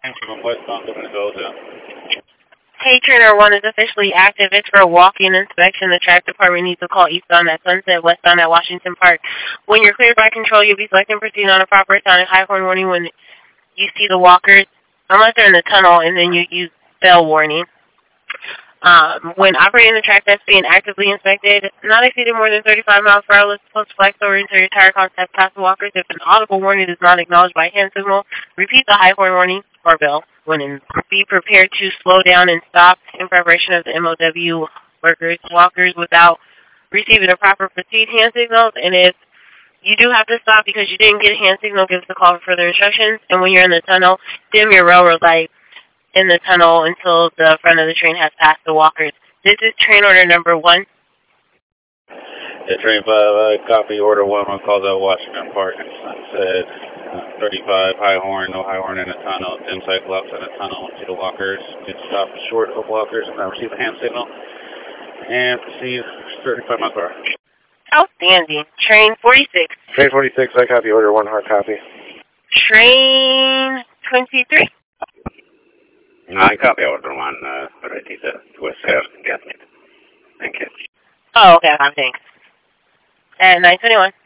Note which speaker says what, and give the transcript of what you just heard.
Speaker 1: Westbound, looking to go to.
Speaker 2: Hey, Trainer 1 is officially active. It's for a walk-in inspection. The track department needs to call eastbound at Sunset, westbound at Washington Park. When you're cleared by control, you'll be selecting proceed on a proper sonic high horn warning when you see the walkers, unless they're in the tunnel, and then you use bell warning. When operating the track that's being actively inspected, not exceeding more than 35 miles per hour, let's post flex over into your tire contact past the walkers. If an audible warning is not acknowledged by hand signal, repeat the high horn warning or bell warning. Be prepared to slow down and stop in preparation of the MOW walkers without receiving a proper proceed hand signals. And if you do have to stop because you didn't get a hand signal, give us a call for further instructions. And when you're in the tunnel, dim your railroad light in the tunnel until the front of the train has passed the walkers. This is train order number 1.
Speaker 1: Yeah, train 5, copy order 1, one calls out Washington Park. Said 35, high horn, no high horn in the tunnel. Dim sight blocks in the tunnel. See the walkers. Get stopped short of walkers and then receive a hand signal. And proceed 35 miles per hour.
Speaker 2: Outstanding. Train 46.
Speaker 3: Train 46, I copy order 1, hard copy.
Speaker 2: Train 23.
Speaker 4: I copy order 1, ready to assert, get it. Thank you.
Speaker 2: Oh, okay, thanks. And 921.